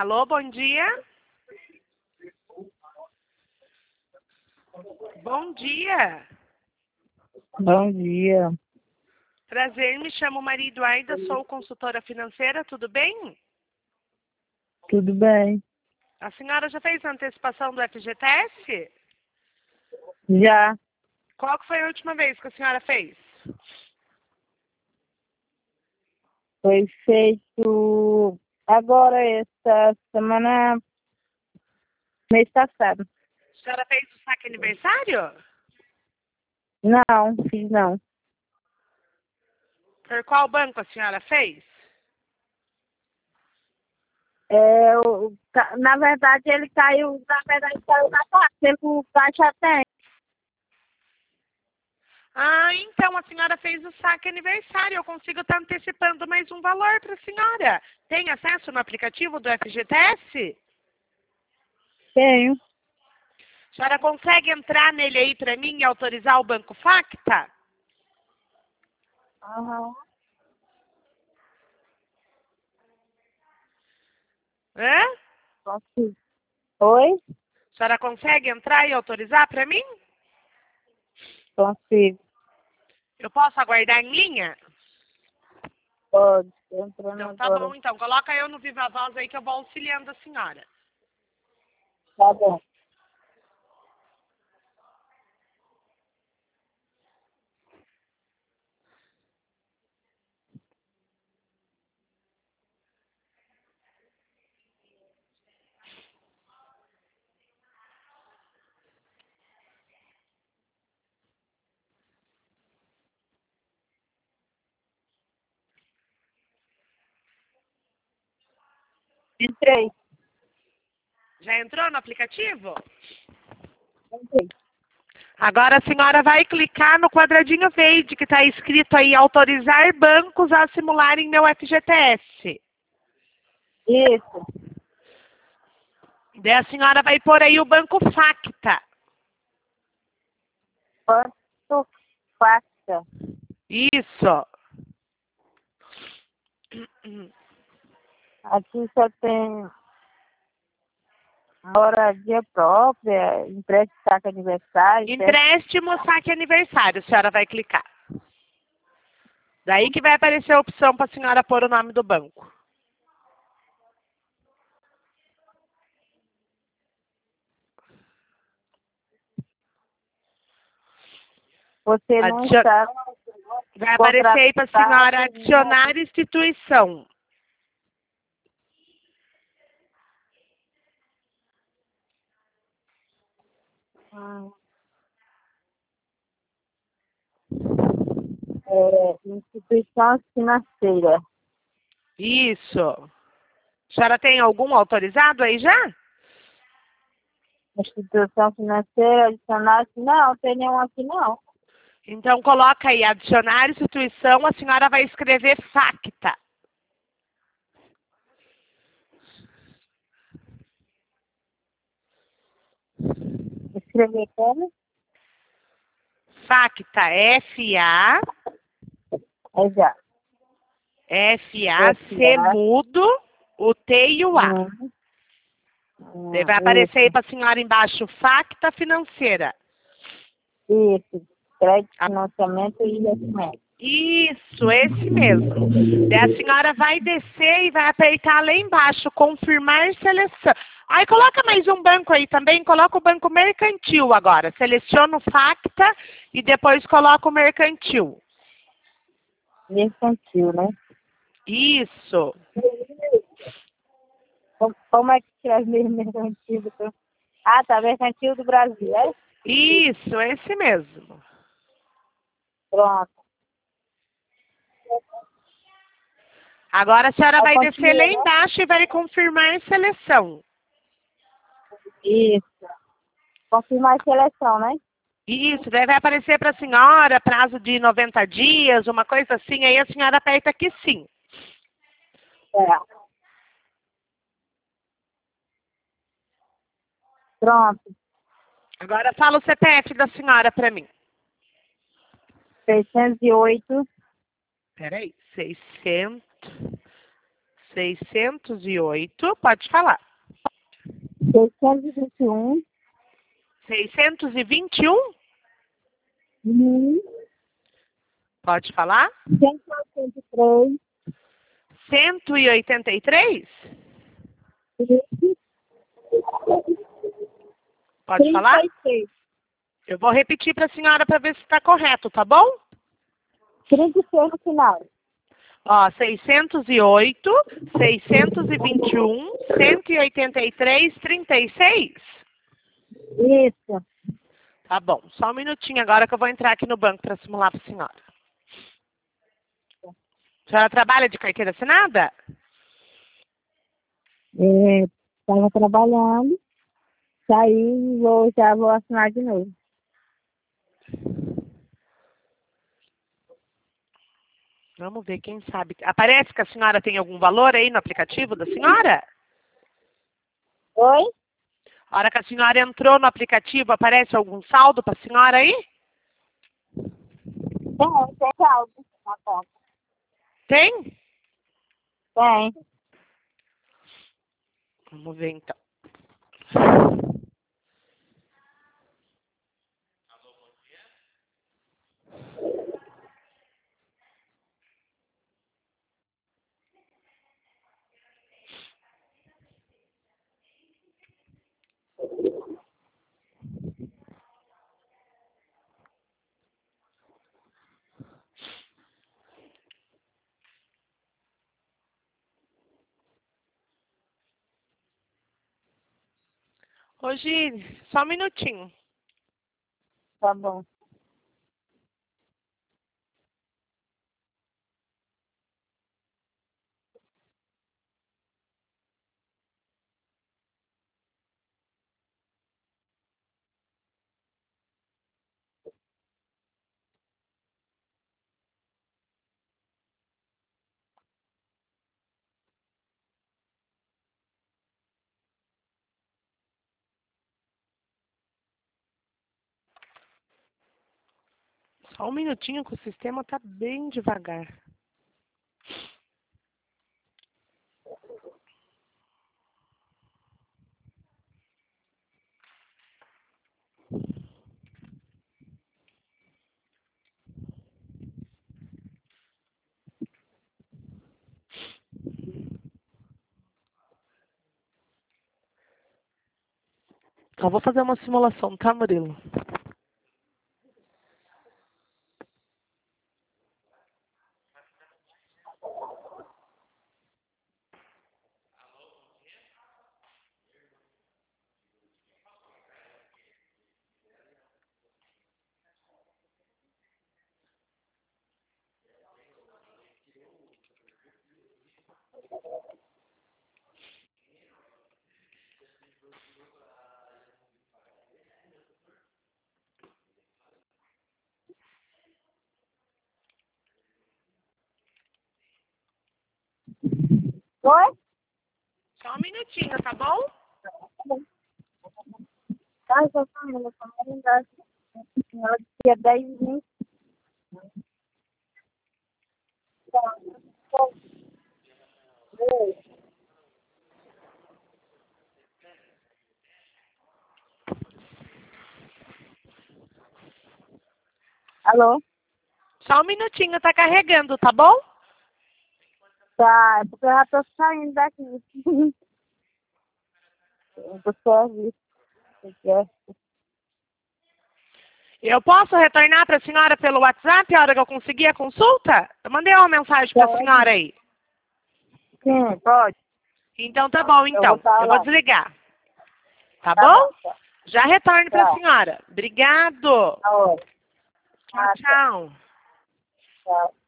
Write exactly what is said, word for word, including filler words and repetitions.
Alô, bom dia. Bom dia. Bom dia. Prazer, me chamo Maria Eduarda, sou consultora financeira, tudo bem? Tudo bem? A senhora já fez a antecipação do F G T S? Já. Qual que foi a última vez que a senhora fez? Foi feito agora, esta semana, mês passado. A senhora fez o saque aniversário? Não, fiz não. Por qual banco a senhora fez? É, o, ca- na verdade, ele caiu, na verdade, caiu na caixa, o caixa tem. Ah, então a senhora fez o saque aniversário. Eu consigo estar antecipando mais um valor para a senhora. Tem acesso no aplicativo do F G T S? Tenho. A senhora consegue entrar nele aí para mim e autorizar o Banco Facta? Aham. Hã? Consigo. Oi? A senhora consegue entrar e autorizar para mim? Consigo. Eu posso aguardar em linha? Pode. Tô entrando Então tá agora. bom, então. Coloca eu no Viva Voz aí que eu vou auxiliando a senhora. Tá bom. Entrei. Já entrou no aplicativo? Entrei. Agora a senhora vai clicar no quadradinho verde que está escrito aí autorizar bancos a simularem meu F G T S. Isso. Daí a senhora vai pôr aí o Banco Facta. Quanto faça? Isso. Aqui só tem moradia própria, empréstimo saque aniversário, Empréstimo, saque aniversário, a senhora vai clicar. Daí que vai aparecer a opção para a senhora pôr o nome do banco. você não Adicion... está Vai aparecer aí para a senhora contratado. adicionar instituição. Hum, é, instituição financeira. Isso. A senhora tem algum autorizado aí já? Instituição financeira, adicionar, não, tem nenhum aqui não. Então coloca aí adicionar instituição, a senhora vai escrever Facta. Escrever como? Facta, F A É já. F A C mudo, o T e o A. Hum, Daí hum, vai aparecer aí isso, para a senhora embaixo Facta financeira. isso. Crédito, A- financiamento e investimento. Isso, esse mesmo. Daí a senhora vai descer e vai apertar lá embaixo, confirmar seleção. Aí coloca mais um banco aí também, coloca o banco mercantil agora. Seleciona o Facta e depois coloca o mercantil. Mercantil, né? Isso. Como, como é que escreve mesmo mercantil? do- Ah, tá, mercantil do Brasil, é? Isso, esse mesmo. Pronto. Agora a senhora Aí vai descer lá continua, né? embaixo e vai confirmar seleção. Isso. Confirmar a seleção, né? Isso, daí vai aparecer para a senhora prazo de noventa dias, uma coisa assim, aí a senhora aperta aqui sim. É. Pronto. Agora fala o C P F da senhora para mim. seiscentos e oito, Peraí, seiscentos, seiscentos e oito, pode falar. seiscentos e vinte e um. seiscentos e vinte e um, Uhum. pode falar. cento e oitenta e três. cento e oitenta e três, Isso. pode falar. trinta e seis. Eu vou repetir para a senhora para ver se está correto, tá bom? trinta e seis no final. Ó, seiscentos e oito, seiscentos e vinte e um, cento e oitenta e três, trinta e seis. Isso. Tá bom, só um minutinho agora que eu vou entrar aqui no banco para simular para a senhora. A senhora trabalha de carteira assinada? Estava trabalhando, saí e vou, já vou assinar de novo. Vamos ver, quem sabe. Aparece que a senhora tem algum valor aí no aplicativo da senhora? Oi? A hora que a senhora entrou no aplicativo, aparece algum saldo para a senhora aí? Tem, tem saldo na conta. Tem? Tem. Vamos ver então. Hoje, só um minutinho. Tá bom. Só um minutinho que o sistema tá bem devagar. Só vou fazer uma simulação, tá, Murilo? Oi? Só um minutinho, tá bom? Ai, tô falando, tô falando. Ela dizia dez mil. Alô? Só um minutinho, tá carregando, tá bom? Tá, é porque eu já tô saindo daqui. Do serviço. Eu posso retornar para a senhora pelo WhatsApp a hora que eu conseguir a consulta? Eu mandei uma mensagem para a senhora aí. Sim, pode. Então tá bom, Eu então. vou tá Eu vou lá. desligar. Tá, Tá bom? bom, tá. Já retorno para a Tá. senhora. Obrigado. Tá ótimo. Tchau, tchau. Tchau.